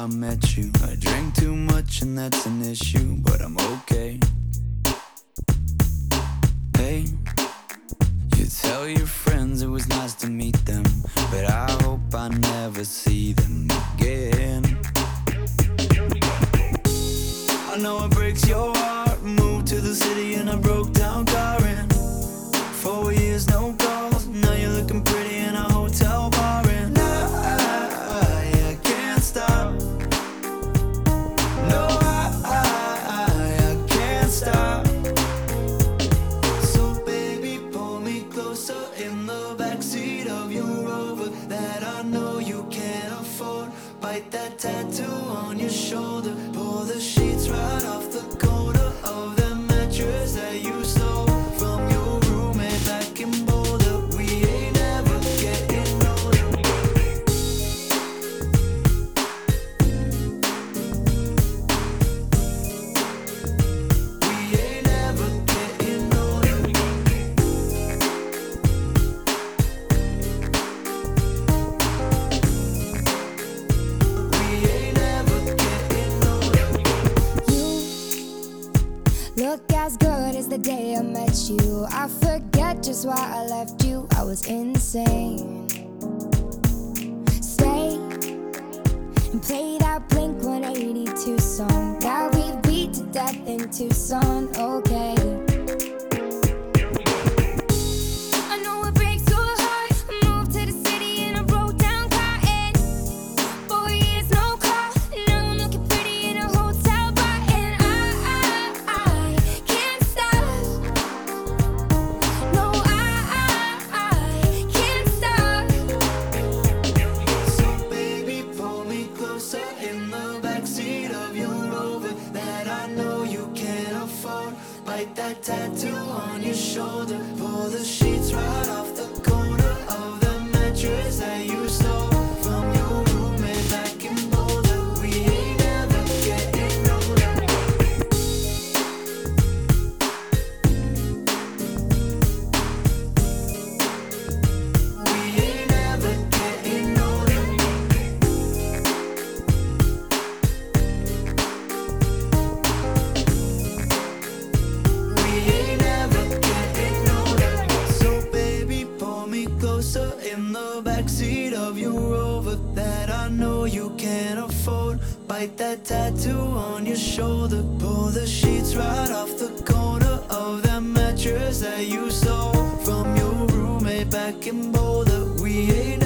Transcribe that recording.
I met you. I drank too much and that's an issue, but I'm okay. Hey, you tell your friends it was nice to meet them, but I hope I never see them again. I know it breaks your heart. Moved to the city in a broke down car, and 4 years no calls. Now you're looking pretty in a hotel bar, and I can't stop. No, I can't stop. So baby, pull me closer in the backseat of your Rover that I know you can't afford. Bite that tattoo on your shoulder. Pull the sheets right off the corner of the mattress that you stole from your roommate back in Boulder. We ain't ever getting older. We ain't ever getting older. We ain't ever getting older. You look as good as the day I met you. I forget just why I left you. I was insane. Stay and play that Blink 182 song that we beat to death in Tucson. Okay. I know it breaks your heart. Moved to the city in a broke down car, and 4 years no call. Now I'm looking pretty in a hotel bar, and I can't stop. No, I can't stop. So baby, pull me closer in the backseat of your Rover that I know you can't afford. Bite that tattoo on your shoulder. Pull the sheets right off the corner of the mattress that you stole from your roommate back in Boulder. We ain't ever getting older. We ain't ever getting older. We ain't ever getting older. So baby, pull me closer in the backseat of your Rover that I know you can't afford. Bite that tattoo on your shoulder. Pull the sheets right off the corner of that mattress that you stole from your roommate back in Boulder. We ain't